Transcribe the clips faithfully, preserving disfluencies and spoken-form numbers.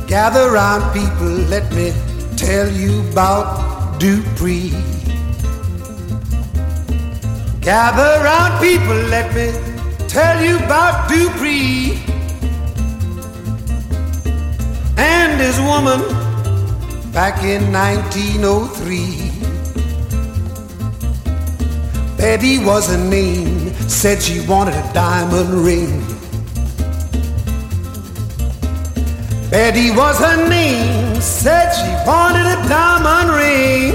Gather round, people, let me tell you about Dupree. Gather round, people, let me tell you about Dupree and his woman back in nineteen oh three. Betty was her name, said she wanted a diamond ring. Betty was her name, said she wanted a diamond ring.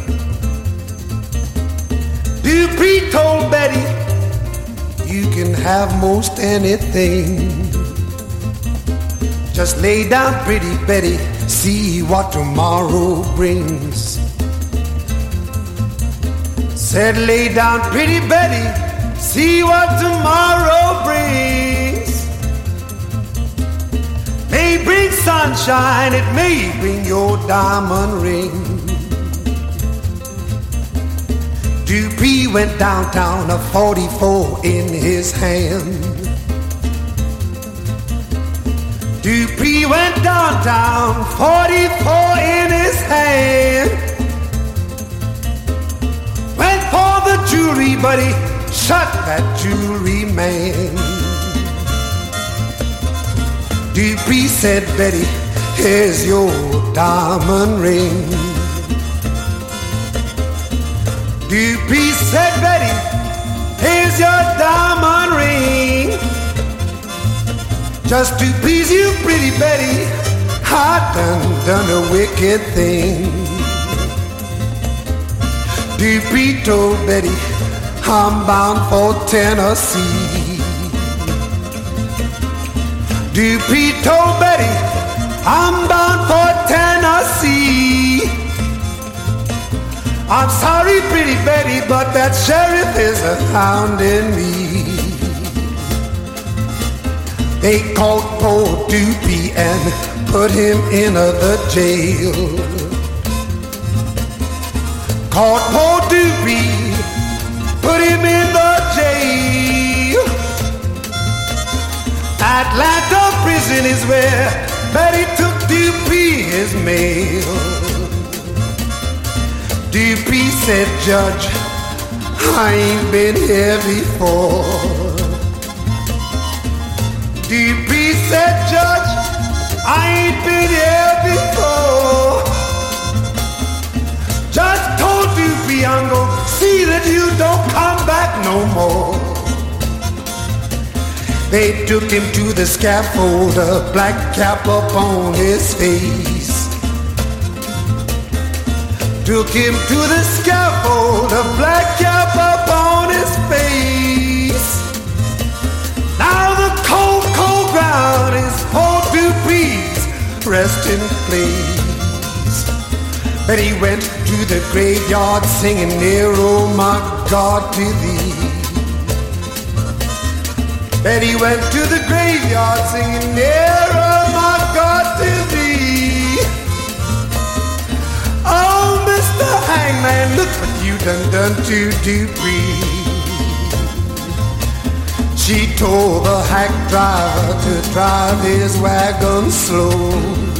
Dupree told Betty, you can have most anything. Just lay down, pretty Betty, see what tomorrow brings. Said, lay down, pretty Betty, see what tomorrow brings. May bring sunshine, it may bring your diamond ring. Dupree went downtown, a forty-four in his hand. Dupree went downtown, forty-four in his hand. Went for the jewelry, but he shot that jewelry man. Dupree said, Betty, here's your diamond ring. Dupree said, Betty, here's your diamond ring. Just to please you, pretty Betty, I done done a wicked thing. Dupree told Betty, I'm bound for Tennessee. Dupree told Betty, I'm bound for Tennessee. I'm sorry, pretty Betty, but that sheriff is a hounding me. They called poor Dupree and put him in the jail. Called poor Dupree, put him in the jail. Atlanta prison is where Betty took Dupree his mail. Dupree said, Judge, I ain't been here before. Dupree said, Judge, I ain't been here before. Judge told Dupree, I'm gonna see that you don't come back no more. They took him to the scaffold, a black cap upon his face. Took him to the scaffold, a black cap upon his face. Now the cold, cold ground is poor Dupree's resting place. But he went to the graveyard singing, near, oh my God, to thee. Betty went to the graveyard singing, nearer, my God, to thee. Oh, Mister Hangman, look what you done done to Dupree. She told the hack driver to drive his wagon slow.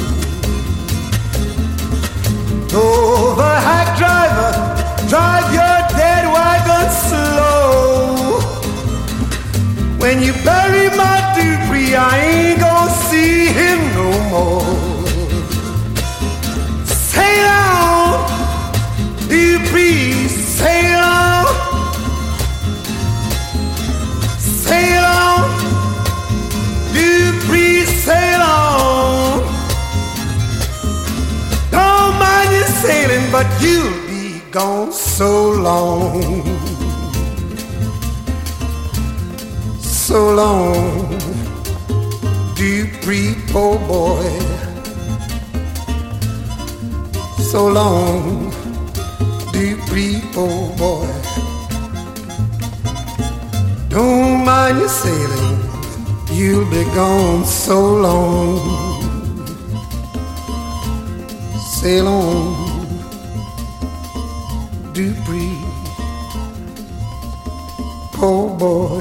Told the hack driver, drive your dead wagon slow. When you bury my Dupree, I ain't gonna see him no more. Sail on, Dupree, sail on. Sail on, Dupree, sail on. Don't mind you sailing, but you'll be gone so long. So long, Dupree, poor boy. So long, Dupree, poor boy. Don't mind you sailing, you'll be gone so long. Sail on, Dupree, poor boy.